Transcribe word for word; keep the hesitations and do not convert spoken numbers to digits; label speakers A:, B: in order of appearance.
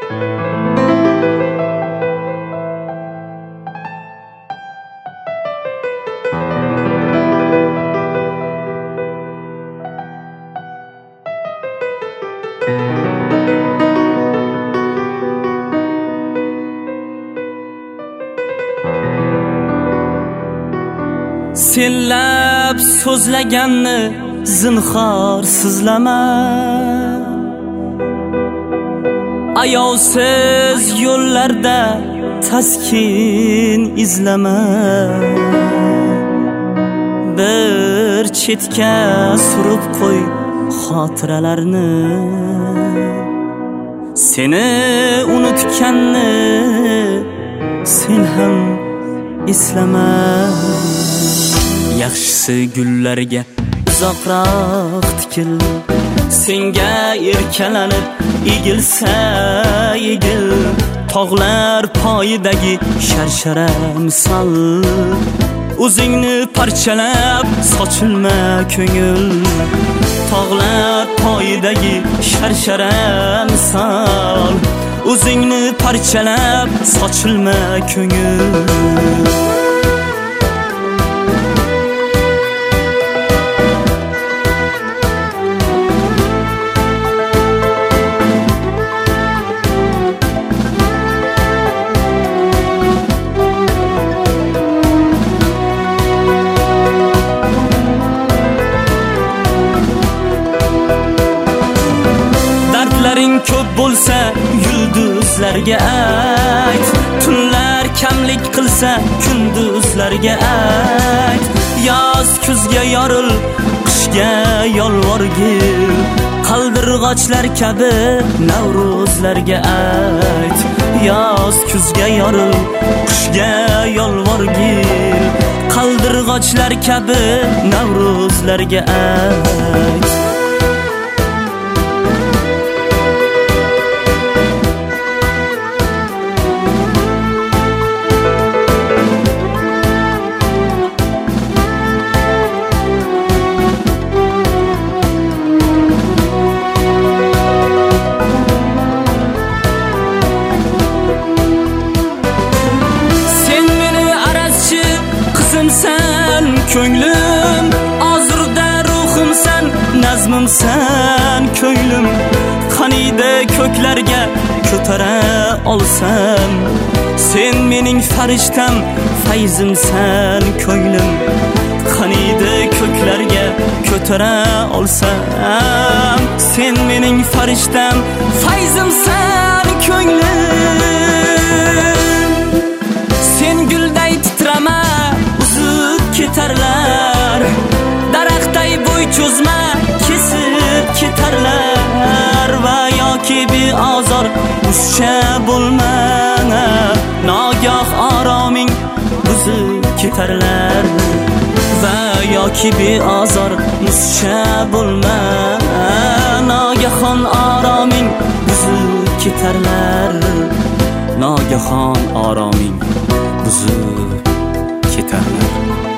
A: Senlab so'zlaganni zinhor sizlama, ayovsiz yo'llarda taskin izlama. Bir chetga surib qo'y xotiralarni, seni unutganni sen ham eslama. Yaxshisi gullarga uzoqroq tikil, senga erkalanib egilsa egil. Tog'lar poyidagi sharshara misol, o'zingni parchalab sochilma ko'ngil. Tog'lar poyidagi sharshara misol, o'zingni parchalab sochilma ko'ngil. Ko'p bo'lsa yulduzlarga ayt, tunlar kamlik qilsa kunduzlarga ayt. Yoz kuzga yoril, qishga yolvorgil, qaldirg'ochlar kabi Navro'zlarga ayt. Yoz kuzga yoril, qishga yolvorgil, qaldirg'ochlar kabi Navro'zlarga ayt. Sen ko'nglim, ozurda ruhimsan, nazmimsan ko'nglim. Qaniydi ko'klarga ko'tara olsam, sen mening farishtam, fayzimsan ko'nglim. Qaniydi ko'klarga ko'tara olsam, sen mening farishtam, fayzimsan ko'nglim. Sen gulday titrama, ketarlar, daraxtday bo'y cho'zma, kesib ketarlar. Va yoki beozor uzcha bo'lma, nogoh oroming buzib ketarlar. Va yoki beozor uzcha bo'lma, nogahon oroming buzib ketarlar. Nogahon oroming buzib ketarlar.